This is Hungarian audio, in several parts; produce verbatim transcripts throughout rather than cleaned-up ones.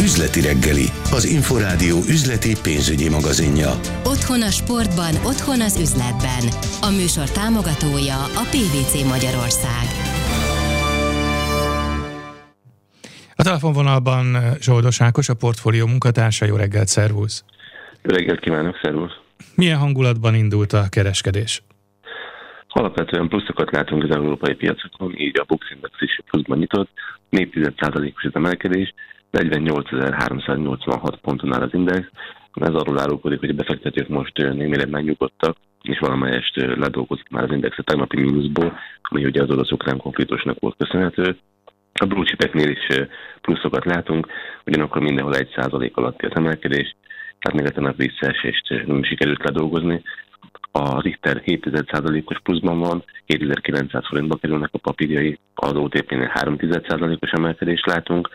Üzleti reggeli, az Inforádió üzleti pénzügyi magazinja. Otthon a sportban, otthon az üzletben. A műsor támogatója a pé vé cé Magyarország. A telefonvonalban Zsoldos Ákos, a Portfólió munkatársa. Jó reggelt, szervusz! Jó reggelt kívánok, szervusz! Milyen hangulatban indult a kereskedés? Alapvetően pluszokat látunk az európai piacokon, így a Bux Index is pluszban nyitott, négy egész egy százalékos az emelkedés, negyvennyolcezer-háromszáznyolcvanhat ponton áll az index. Ez arról árulkodik, hogy a befektetők most némileg megnyugodtak, és valamelyest ledolgozott már az index a tegnapi mínuszból, ami ugye az orosz-ukrán konfliktusnak volt köszönhető. A blue chipeknél is pluszokat látunk, ugyanakkor mindenhol egy százalék alatti az emelkedés, tehát még a tegnap visszaesést nem sikerült ledolgozni. A Richter hét egész egy százalékos pluszban van, kétezer-kilencszáz forintba kerülnek a papírjai, az o té pé-nél három egész egy százalékos emelkedést látunk,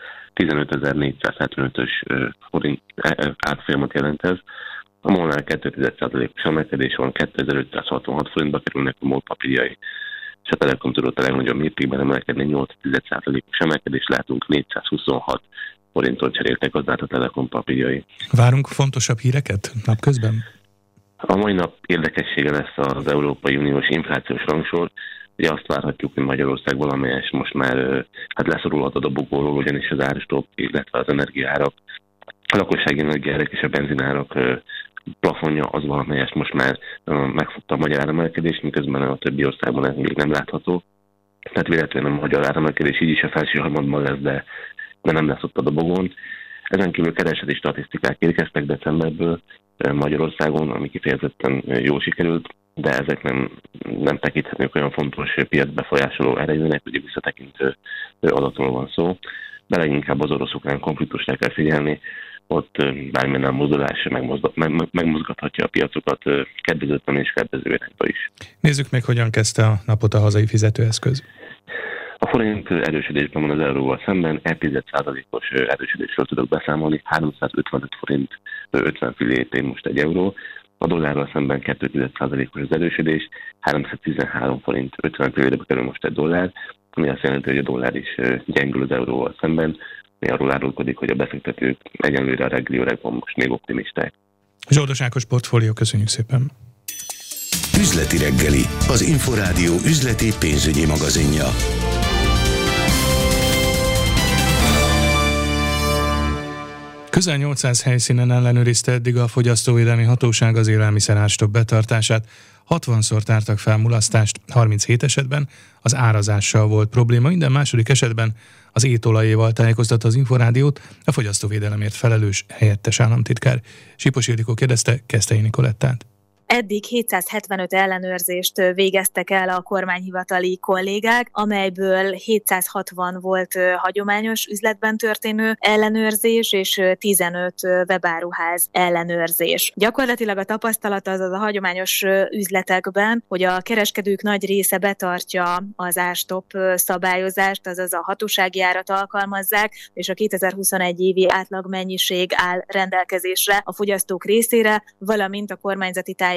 tizenötezer-négyszázhetvenötös forint átfolyamat jelent ez. A MOL-nál két egész egy százalékos emelkedés van, kétezer-ötszázhatvanhat forintba kerülnek a MOL papírjai, és a Telekom tudott a legnagyobb mértékben emelkedni, nyolc egész egy százalékos emelkedést látunk, négyszázhuszonhat forintot cseréltek az át a Telekom papírjai. Várunk fontosabb híreket napközben? A mai nap érdekessége lesz az Európai Uniós inflációs rangsor. Ugye azt várhatjuk, hogy Magyarország valamelyes most már hát leszorulhat a dobogóról, ugyanis az árstop, illetve az energiaárak, a lakossági energiaárak és a benzinárak plafonja az valamelyest most már megfogta a magyar áremelkedést, miközben a többi országban ez még nem látható. Tehát véletlenül a magyar áremelkedés így is a felső harmadban lesz, de, de nem lesz ott a dobogón. Ezen kívül kereseti statisztikák érkeztek decemberből Magyarországon, ami kifejezetten jól sikerült, de ezek nem, nem tekinthetnek olyan fontos piacbefolyásoló erejűnek, hogy visszatekintő adatról van szó, de leginkább az orosz-ukrán konfliktusra kell figyelni, ott bármilyen mozdulás megmozgathatja a piacokat kedvezőtlen és kedvező irányba is. Nézzük meg, hogyan kezdte a napot a hazai fizetőeszköz. A forint erősödésben van az euróval szemben, egy egész egy százalékos erősödésről tudok beszámolni, háromszázötvenöt forint ötven fillért ér most egy euró, a dollárral szemben két egész egy százalékos az erősödés, háromszáztizenhárom forint ötven fillérbe kerül most egy dollár, ami azt jelenti, hogy a dollár is gyengül az euróval szemben, mi arról árulkodik, hogy a befektetők egyenlőre a reggeli órákban most még optimisták. Zsoldos Ákos, Portfólió, köszönjük szépen! Üzleti reggeli, az Inforádió üzleti pénzügyi magazinja. Közel nyolcszáz helyszínen ellenőrizte eddig a Fogyasztóvédelmi Hatóság az élelmiszerárstop betartását. hatvanszor tártak fel mulasztást, harminchét esetben az árazással volt probléma, minden második esetben az étolajéval tájékoztatta az Inforádiót a fogyasztóvédelemért felelős helyettes államtitkár. Sipos Ildikó kérdezte Keszthelyi Nikolettát. Eddig hétszázhetvenöt ellenőrzést végeztek el a kormányhivatali kollégák, amelyből hétszázhatvan volt hagyományos üzletben történő ellenőrzés, és tizenöt webáruház ellenőrzés. Gyakorlatilag a tapasztalat az, az a hagyományos üzletekben, hogy a kereskedők nagy része betartja az árstop szabályozást, azaz a hatósági árat alkalmazzák, és a kétezer-huszonegy évi átlagmennyiség áll rendelkezésre a fogyasztók részére, valamint a kormányzati tájékoztatásnak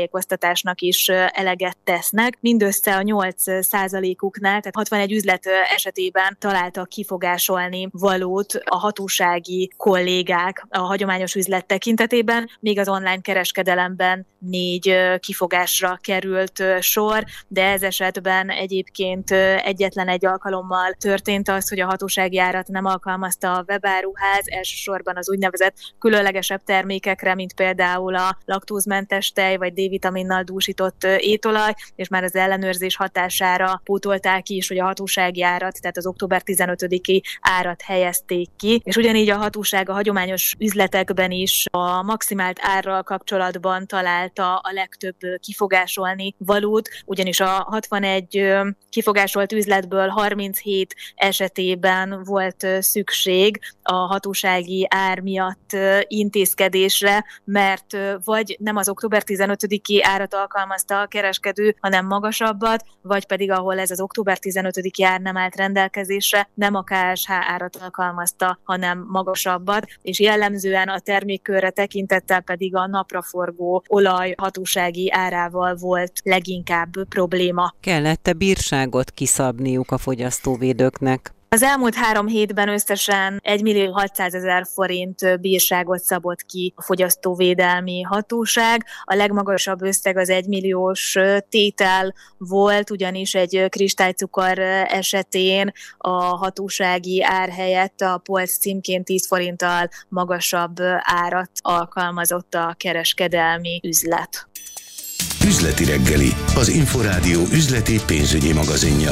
is eleget tesznek. Mindössze a nyolc százalékuknál, tehát hatvanegy üzlet esetében találtak kifogásolni valót a hatósági kollégák a hagyományos üzlet tekintetében, még az online kereskedelemben négy kifogásra került sor, de ez esetben egyébként egyetlen egy alkalommal történt az, hogy a hatósági árat nem alkalmazta a webáruház, elsősorban az úgynevezett különlegesebb termékekre, mint például a laktózmentes tej vagy D-vitaminnal dúsított étolaj, és már az ellenőrzés hatására pótolták is, hogy a hatósági árat, tehát az október tizenötödiki árat helyezték ki, és ugyanígy a hatóság a hagyományos üzletekben is a maximált árral kapcsolatban találta a legtöbb kifogásolni valót, ugyanis a hatvanegy kifogásolt üzletből harminchét esetében volt szükség a hatósági ár miatt intézkedésre, mert vagy nem az október tizenötödiki árat alkalmazta a kereskedő, hanem magasabbat, vagy pedig ahol ez az október tizenötödiki ár nem állt rendelkezésre, nem a ká es há árat alkalmazta, hanem magasabbat, és jellemzően a termékkörre tekintettel pedig a napraforgó olaj hatósági árával volt leginkább probléma. Kellett-e bírságot kiszabniuk a fogyasztóvédőknek? Az elmúlt három hétben összesen egymillió hatszázezer forint bírságot szabott ki a fogyasztóvédelmi hatóság. A legmagasabb összeg az egymilliós tétel volt, ugyanis egy kristálycukor esetén a hatósági ár helyett a polc címkén tíz forinttal magasabb árat alkalmazott a kereskedelmi üzlet. Üzleti reggeli, az Inforádió üzleti pénzügyi magazinja.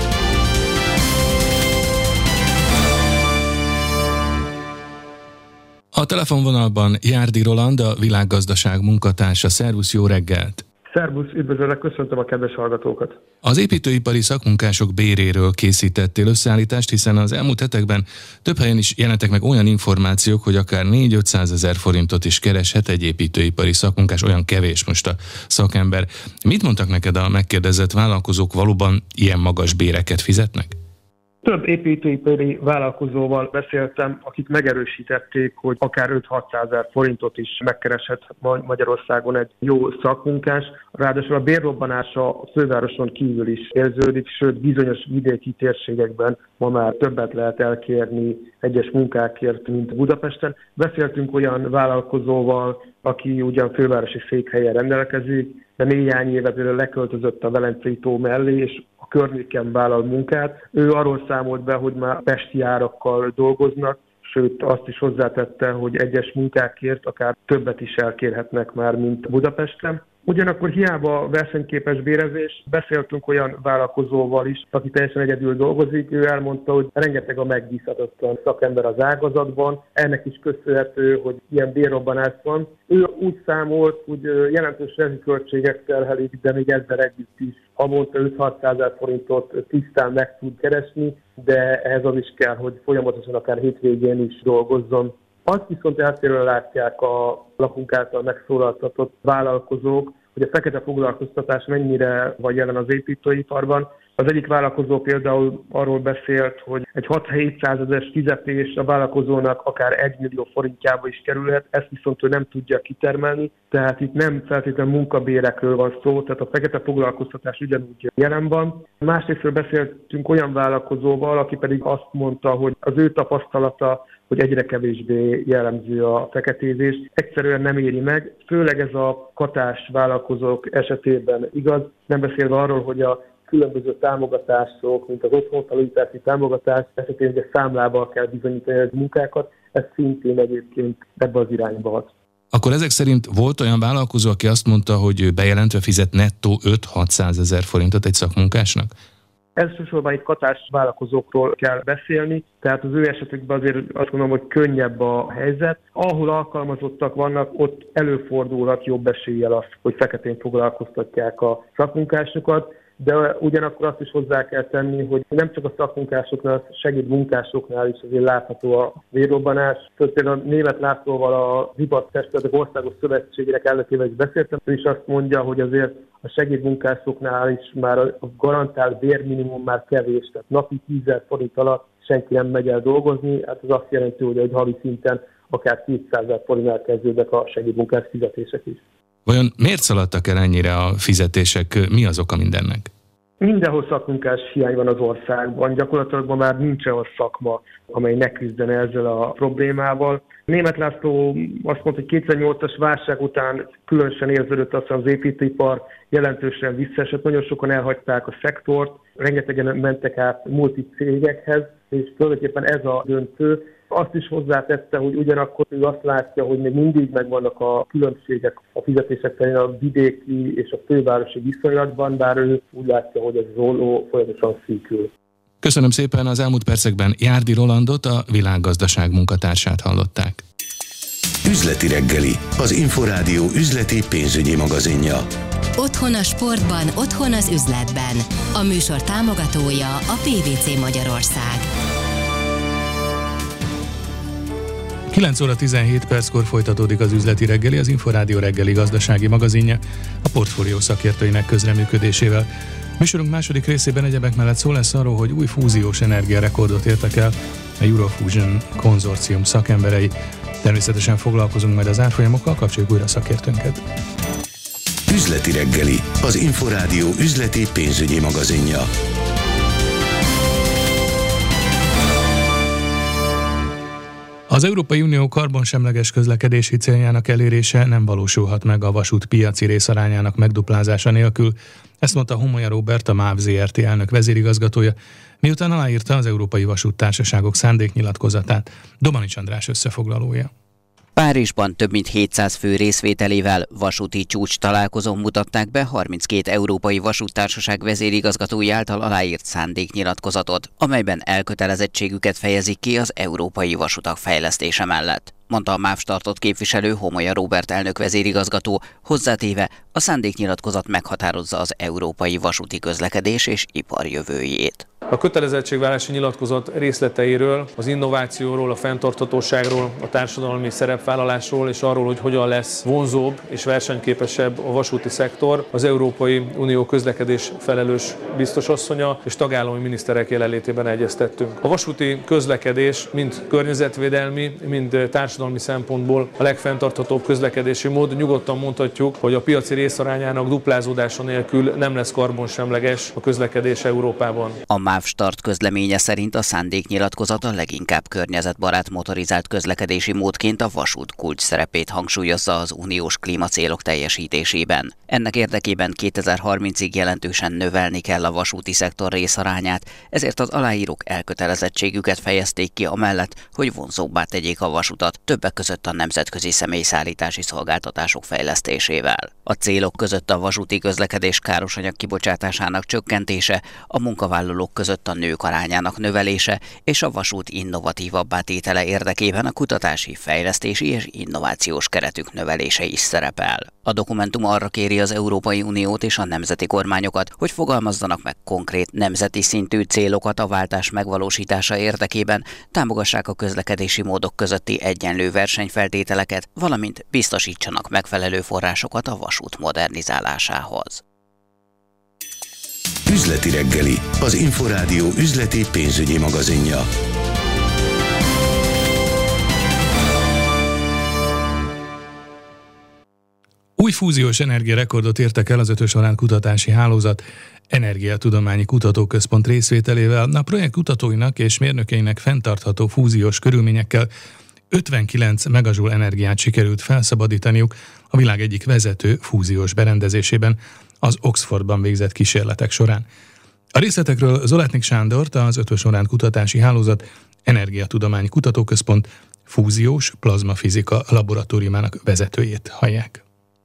A telefonvonalban Járdi Roland, a Világgazdaság munkatársa. Szervusz, jó reggelt! Szervusz, üdvözöllek, köszöntöm a kedves hallgatókat! Az építőipari szakmunkások béréről készítettél összeállítást, hiszen az elmúlt hetekben több helyen is jelentek meg olyan információk, hogy akár négy-ötszázezer forintot is kereshet egy építőipari szakmunkás, olyan kevés most a szakember. Mit mondtak neked a megkérdezett vállalkozók, valóban ilyen magas béreket fizetnek? Több építőipari vállalkozóval beszéltem, akik megerősítették, hogy akár öt-hatszázezer forintot is megkereshet Magyarországon egy jó szakmunkás. Ráadásul a bérrobbanása a fővároson kívül is érződik, sőt bizonyos vidéki térségekben ma már többet lehet elkérni egyes munkákért, mint Budapesten. Beszéltünk olyan vállalkozóval, aki ugyan fővárosi székhelyen rendelkezik, de néhány éve például leköltözött a Velencei tó mellé, és a környéken vállal munkát. Ő arról számolt be, hogy már pesti árakkal dolgoznak, sőt azt is hozzátette, hogy egyes munkákért akár többet is elkérhetnek már, mint Budapesten. Ugyanakkor hiába versenyképes bérezés, beszéltünk olyan vállalkozóval is, aki teljesen egyedül dolgozik. Ő elmondta, hogy rengeteg a megbízhatatlan szakember az ágazatban, ennek is köszönhető, hogy ilyen bérrobbanás van. Ő úgy számolt, hogy jelentős rezsiköltségek terhelik, de még ezzel együtt is havonta öt-hatszázezer forintot tisztán meg tud keresni, de ehhez az is kell, hogy folyamatosan akár hétvégén is dolgozzon. Azt viszont eltérően látják a lakunk által megszólaltatott vállalkozók, hogy a fekete foglalkoztatás mennyire van jelen az építőiparban. Az egyik vállalkozó például arról beszélt, hogy egy hat-hétszázezer fizetés a vállalkozónak akár egy millió forintjába is kerülhet, ezt viszont ő nem tudja kitermelni, tehát itt nem feltétlenül munkabérekről van szó, tehát a fekete foglalkoztatás ugyanúgy jelen van. Másrésztről beszéltünk olyan vállalkozóval, aki pedig azt mondta, hogy az ő tapasztalata, hogy egyre kevésbé jellemző a feketézés, egyszerűen nem éri meg, főleg ez a katás vállalkozók esetében igaz, nem beszélve arról, hogy a különböző támogatások, mint az otthonfelújítási támogatás esetén ugye számlával kell bizonyítani a munkákat, ez szintén egyébként ebbe az irányba hat. Akkor ezek szerint volt olyan vállalkozó, aki azt mondta, hogy ő bejelentve fizet nettó öt-hatszázezer forintot egy szakmunkásnak? Elsősorban itt katás vállalkozókról kell beszélni, tehát az ő esetükben azért azt gondolom, hogy könnyebb a helyzet. Ahol alkalmazottak vannak, ott előfordulhat jobb eséllyel az, hogy feketén foglalkoztatják a szakmunkásokat, de ugyanakkor azt is hozzá kell tenni, hogy nem csak a szakmunkásoknál, segédmunkásoknál is azért látható a bérrobbanás. Például Németh Lászlóval a Ipartestületek Országos Szövetségének elnökével is beszéltem, ő is azt mondja, hogy azért a segédmunkásoknál is már a garantált bérminimum már kevés, tehát napi tízezer forint alatt senki nem megy el dolgozni, hát ez azt jelenti, hogy egy havi szinten akár kétszázezer forintnál kezdődnek a segédmunkás fizetések is. Vajon miért szaladtak el ennyire a fizetések? Mi az oka mindennek? Mindenhol szakmunkás hiány van az országban. Gyakorlatilag ma már nincs olyan szakma, amely ne küzdene ezzel a problémával. Németh László azt mondta, hogy kétezer-nyolcas válság után különösen érződött azt, hogy az építőipar jelentősen visszaesett. Nagyon sokan elhagyták a szektort, rengetegen mentek át multicégekhez, és tulajdonképpen ez a döntő. Azt is hozzátette, hogy ugyanakkor ő azt látja, hogy még mindig megvannak a különbségek a fizetések terén a vidéki és a fővárosi viszonylatban, bár ő úgy látja, hogy ez az olló folyamatosan szűkül. Köszönöm szépen, az elmúlt percekben Járdi Rolandot, a Világgazdaság munkatársát hallották. Üzleti reggeli, az Inforádió üzleti pénzügyi magazinja. Otthon a sportban, otthon az üzletben. A műsor támogatója a pé vé cé Magyarország. kilenc óra tizenhét perckor folytatódik az üzleti reggeli, az Inforádió reggeli gazdasági magazinja a portfólió szakértőinek közreműködésével. Műsorunk második részében egyebek mellett szó lesz arról, hogy új fúziós energiarekordot értek el a Eurofusion konzorcium szakemberei. Természetesen foglalkozunk majd az árfolyamokkal, kapcsoljuk újra szakértőnket. Üzleti reggeli, az Inforádió üzleti pénzügyi magazinja. Az Európai Unió karbonsemleges közlekedési céljának elérése nem valósulhat meg a vasút piaci részarányának megduplázása nélkül. Ezt mondta Homolya Róbert, a MÁV zé er té elnök vezérigazgatója, miután aláírta az Európai Vasúttársaságok szándéknyilatkozatát. Domanics András összefoglalója. Párizsban több mint hétszáz fő részvételével vasúti csúcs találkozón mutatták be harminckét európai vasúttársaság vezérigazgatói által aláírt szándéknyilatkozatot, amelyben elkötelezettségüket fejezik ki az európai vasutak fejlesztése mellett, mondta a MÁV startot képviselő Homolya Róbert elnök vezérigazgató, hozzátéve, a szándéknyilatkozat meghatározza az európai vasúti közlekedés és ipar jövőjét. A kötelezettségvállalási nyilatkozat részleteiről, az innovációról, a fenntarthatóságról, a társadalmi szerepvállalásról és arról, hogy hogyan lesz vonzóbb és versenyképesebb a vasúti szektor, az Európai Unió közlekedés felelős biztosasszonya és tagállami miniszterek jelenlétében egyeztettünk. A vasúti közlekedés mind környezetvédelmi, mind társadalmi szempontból a legfenntarthatóbb közlekedési mód. Nyugodtan mondhatjuk, hogy a piaci részarányának duplázódása nélkül nem lesz karbonsemleges a közlekedés Európában. A MÁV Start közleménye szerint a szándéknyilatkozat a leginkább környezetbarát motorizált közlekedési módként a vasút kulcs szerepét hangsúlyozza az uniós klímacélok teljesítésében. Ennek érdekében kétezer-harmincig jelentősen növelni kell a vasúti szektor részarányát, ezért az aláírók elkötelezettségüket fejezték ki amellett, hogy vonzóbbá tegyék a vasutat, többek között a nemzetközi személyszállítási szolgáltatások fejlesztésével. A célok között a vasúti közlekedés károsanyag kibocsátásának csökkentése, a munkavállalók között a nők arányának növelése és a vasút innovatívabbá tétele érdekében a kutatási, fejlesztési és innovációs keretük növelése is szerepel. A dokumentum arra kéri az Európai Uniót és a nemzeti kormányokat, hogy fogalmazzanak meg konkrét nemzeti szintű célokat a váltás megvalósítása érdekében, támogassák a közlekedési módok közötti egyenlő versenyfeltételeket, valamint biztosítsanak megfelelő forrásokat a vasút modernizálásához. Üzleti reggeli, az Inforádió üzleti pénzügyi magazinja. Új fúziós energiarekordot értek el az Ötös-Arán Kutatási Hálózat Energiatudományi Kutatóközpont részvételével. A projekt kutatóinak és mérnökeinek fenntartható fúziós körülményekkel ötvenkilenc megajoule energiát sikerült felszabadítaniuk a világ egyik vezető fúziós berendezésében, az Oxfordban végzett kísérletek során. A részletekről Zoletnik Sándort, az Ötös-Arán Kutatási Hálózat Energiatudományi Kutatóközpont fúziós plazmafizika laboratóriumának vezetőjét hallják.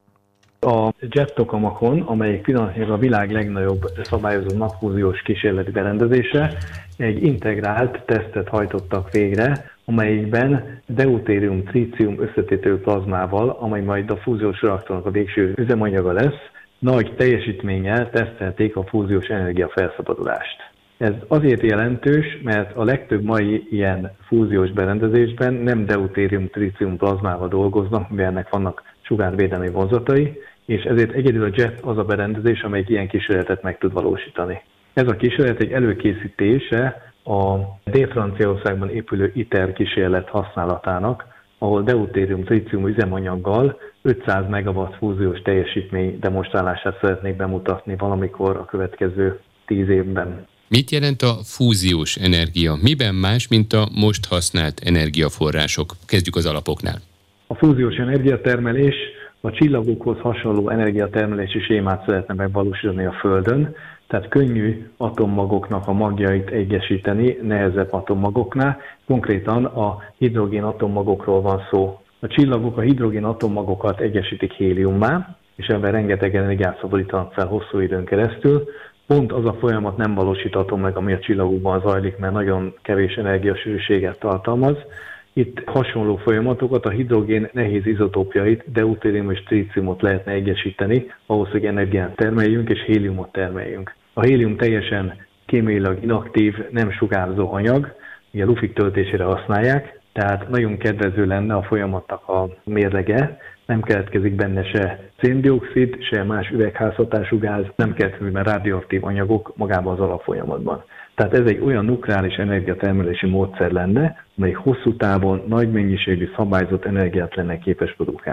A Jet Tokamakon, amelyik pillanatnyilag a világ legnagyobb szabályozó napfúziós kísérleti berendezése, egy integrált tesztet hajtottak végre, amelyikben deutérium-trícium összetételű plazmával, amely majd a fúziós reaktornak a végső üzemanyaga lesz, nagy teljesítménnyel tesztelték a fúziós energia felszabadulást. Ez azért jelentős, mert a legtöbb mai ilyen fúziós berendezésben nem deutérium-trícium plazmával dolgoznak, mivel ennek vannak sugárvédelmi vonzatai, és ezért egyedül a Jet az a berendezés, amelyik ilyen kísérletet meg tud valósítani. Ez a kísérlet egy előkészítése a Dél-Franciaországban épülő ITER kísérlet használatának, ahol deutérium-trícium üzemanyaggal ötszáz megawatt fúziós teljesítmény demonstrálását szeretnék bemutatni valamikor a következő tíz évben. Mit jelent a fúziós energia? Miben más, mint a most használt energiaforrások? Kezdjük az alapoknál. A fúziós energiatermelés a csillagokhoz hasonló energiatermelési sémát szeretne megvalósítani a Földön, tehát könnyű atommagoknak a magjait egyesíteni nehezebb atommagoknál, konkrétan a hidrogén atommagokról van szó. A csillagok a hidrogén atommagokat egyesítik héliummá, és ebben rengeteg energiát szabadítanak fel hosszú időn keresztül. Pont az a folyamat nem valósítható meg, ami a csillagokban zajlik, mert nagyon kevés energiasűrűséget tartalmaz. Itt hasonló folyamatokat, a hidrogén nehéz izotópjait, deutérium és tríciumot lehetne egyesíteni, ahhoz, hogy energiát termeljünk és héliumot termeljünk. A hélium teljesen kémiailag inaktív, nem sugárzó anyag, ugye lufik töltésére használják, tehát nagyon kedvező lenne a folyamatnak a mérlege, nem keletkezik benne se széndioxid, se más üvegházhatású gáz, nem keletkezik benne rádióaktív anyagok magában az alapfolyamatban. Tehát ez egy olyan nukleáris energiatermelési módszer lenne, amely hosszú távon nagy mennyiségű szabályzott energiát lenne képes produkálni.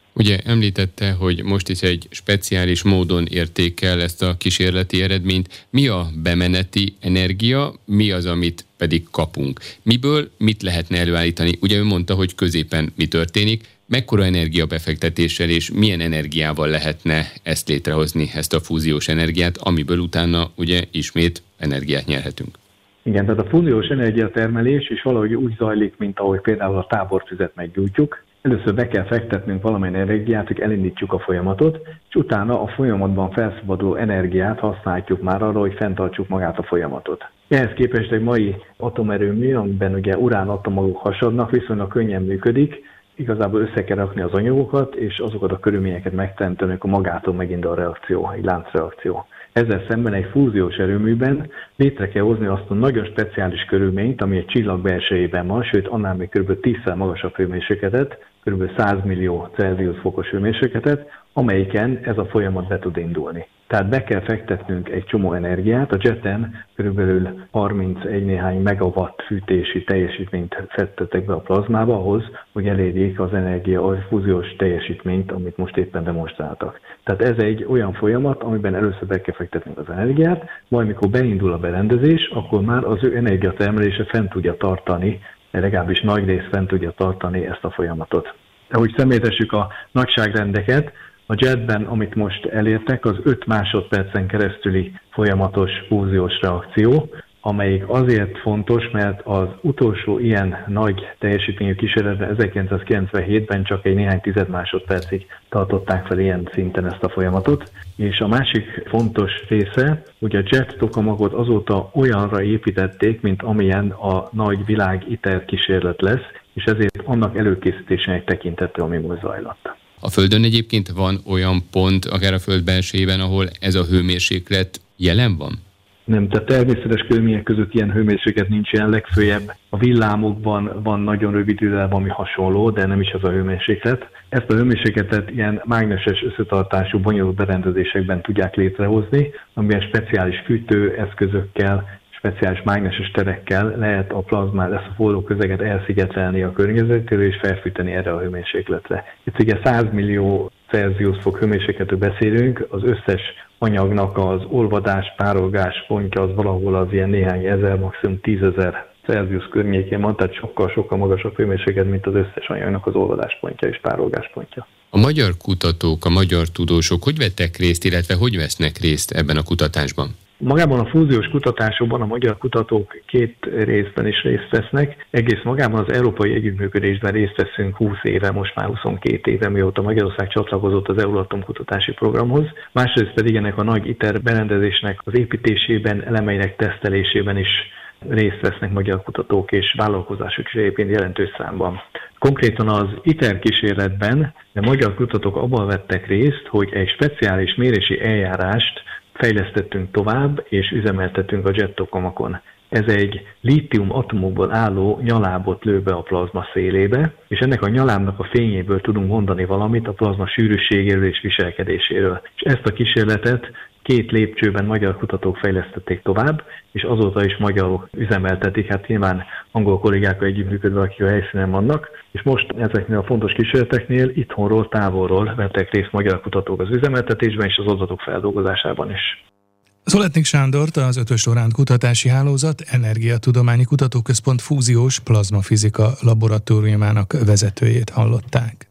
Ugye említette, hogy most is egy speciális módon értékel ezt a kísérleti eredményt. Mi a bemeneti energia, mi az, amit pedig kapunk? Miből mit lehetne előállítani? Ugye ő mondta, hogy középen mi történik, mekkora energiabefektetéssel és milyen energiával lehetne ezt létrehozni, ezt a fúziós energiát, amiből utána ugye ismét energiát nyerhetünk. Igen, tehát a fúziós energiatermelés is valahogy úgy zajlik, mint ahogy például a tábortüzet meggyújtjuk. Először be kell fektetnünk valamilyen energiát, hogy elindítsuk a folyamatot, és utána a folyamatban felszabaduló energiát használjuk már arra, hogy fenntartsuk magát a folyamatot. Ehhez képest egy mai atomerőmű, amiben ugye uránatommagok hasadnak, viszonylag könnyen működik, igazából össze kell rakni az anyagokat, és azokat a körülményeket megteremteni, akkor magától megint a reakció, egy láncreakció. Ezzel szemben egy fúziós erőműben létre kell hozni azt a nagyon speciális körülményt, ami egy csillag belsejében van, sőt annál még kb. tízszer magasabb hőmérsékletet, kb. száz millió Celsius fokos hőmérsékletet, amelyiken ez a folyamat be tud indulni. Tehát be kell fektetnünk egy csomó energiát, a jeten körülbelül harmincegy néhány megawatt fűtési teljesítményt fektettek be a plazmába ahhoz, hogy elérjék az energia, a fúziós teljesítményt, amit most éppen demonstráltak. Tehát ez egy olyan folyamat, amiben először be kell fektetnünk az energiát, majd mikor beindul a berendezés, akkor már az ő energiatermelése fent tudja tartani, legalábbis nagy rész fent tudja tartani ezt a folyamatot. De hogy szemléltessük a nagyságrendeket, a jetben, amit most elértek, az öt másodpercen keresztüli folyamatos fúziós reakció, amelyik azért fontos, mert az utolsó ilyen nagy teljesítményű kísérletben ezerkilencszázkilencvenhétben csak egy néhány tized másodpercig tartották fel ilyen szinten ezt a folyamatot. És a másik fontos része, hogy a jet tokamagot azóta olyanra építették, mint amilyen a nagy világ ITER kísérlet lesz, és ezért annak előkészítésének tekintette, ami most zajlott. A Földön egyébként van olyan pont, akár a Föld belsejében, ahol ez a hőmérséklet jelen van? Nem, tehát természetes körülmények között ilyen hőmérséklet nincs ilyen, legfőjebb a villámokban van nagyon rövid idő, ami hasonló, de nem is az a hőmérséklet. Ezt a hőmérsékletet ilyen mágneses összetartású bonyolult berendezésekben tudják létrehozni, amiben speciális fűtőeszközökkel, speciális mágneses terekkel lehet a plazmát, ezt a forró közeget elszigetelni a környezettől és felfűteni erre a hőmérsékletre. Itt ugye száz millió Celsius fok hőmérsékletről beszélünk, az összes anyagnak az olvadás, párolgás pontja az valahol az ilyen néhány ezer, maximum tízezer Celsius környékén van, tehát sokkal-sokkal magasabb hőmérséklet, mint az összes anyagnak az olvadáspontja és párolgáspontja. A magyar kutatók, a magyar tudósok hogy vettek részt, illetve hogy vesznek részt ebben a kutatásban? Magában a fúziós kutatásokban a magyar kutatók két részben is részt vesznek. Egész magában az európai együttműködésben részt veszünk húsz éve, most már huszonkét éve, mióta Magyarország csatlakozott az Euratom kutatási programhoz. Másrészt pedig ennek a nagy ITER berendezésnek az építésében, elemeinek tesztelésében is részt vesznek magyar kutatók és vállalkozások is egyébként jelentős számban. Konkrétan az ITER kísérletben a magyar kutatók abban vettek részt, hogy egy speciális mérési eljárást fejlesztettünk tovább, és üzemeltettünk a jet tokamakon. Ez egy lítium atomokból álló nyalábot lő be a plazma szélébe, és ennek a nyalábnak a fényéből tudunk mondani valamit a plazma sűrűségéről és viselkedéséről. És ezt a kísérletet két lépcsőben magyar kutatók fejlesztették tovább, és azóta is magyarok üzemeltetik, hát nyilván angol kollégákkal együttműködve, akik a helyszínen vannak, és most ezeknél a fontos kísérleteknél itthonról, távolról vettek részt magyar kutatók az üzemeltetésben és az adatok feldolgozásában is. Zoletnik Sándort, az Ötös Loránd Kutatási Hálózat Energiatudományi Kutatóközpont fúziós plazmafizika laboratóriumának vezetőjét hallották.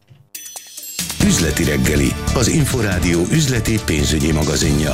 Üzleti reggeli, az Inforádió üzleti pénzügyi magazinja.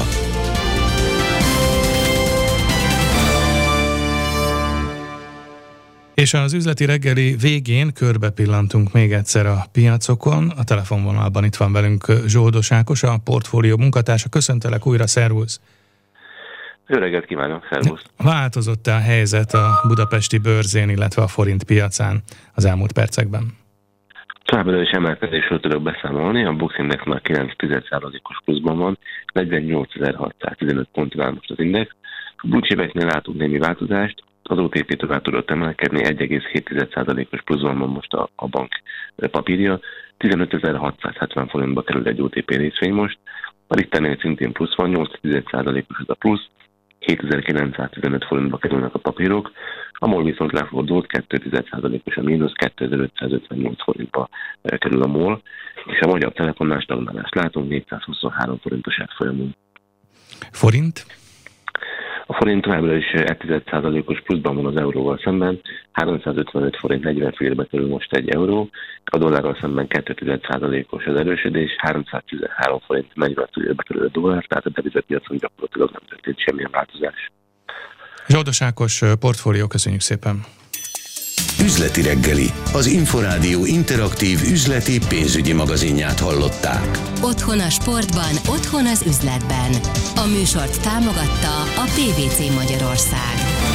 És az üzleti reggeli végén körbe pillantunk még egyszer a piacokon. A telefonvonalban itt van velünk Zsoldos Ákos, a portfólió munkatársa. Köszöntelek újra, szervusz! Jó reggelt kívánok, szervusz! Változott-e a helyzet a budapesti bőrzén, illetve a forint piacán az elmúlt percekben? Továbbra is emelkedésről tudok beszámolni, a Bux Index már kilenc százalékos pluszban van, negyvennyolcezer-hatszáztizenöt ponton áll most az index. A blue chipeknél látunk némi változást, az o té pé tovább tudott emelkedni, egy egész hét százalékos pluszban van most a, a bank papírja, tizenötezer-hatszázhetven forintba kerül egy o té pé részvény most, a Richternél szintén plusz van, nyolc százalékos ez a plusz, hétezer-kilencszáztizenöt forintba kerülnek a papírok, a MOL viszont lefordult, két százalékos a mínusz, kétezer-ötszázötvennyolc forintba kerül a MOL, és a Magyar Telefonnál stagnálást látunk, négyszázhuszonhárom forintos árfolyamon. Forint? A forint továbbra is egy százalékos pluszban van az euróval szemben, háromszázötvenöt forint negyven félbe kerül most egy euró, a dollárral szemben két százalékos az erősödés, háromszáztizenhárom forint negyven félbe kerül a dollár, tehát a devizapiacon gyakorlatilag nem történt semmilyen változás. Zsoldos Ákos, Portfólió, köszönjük szépen! Üzleti reggeli, az Inforádió interaktív üzleti pénzügyi magazinját hallották. Otthon a sportban, otthon az üzletben. A műsort támogatta a pé vé cé Magyarország.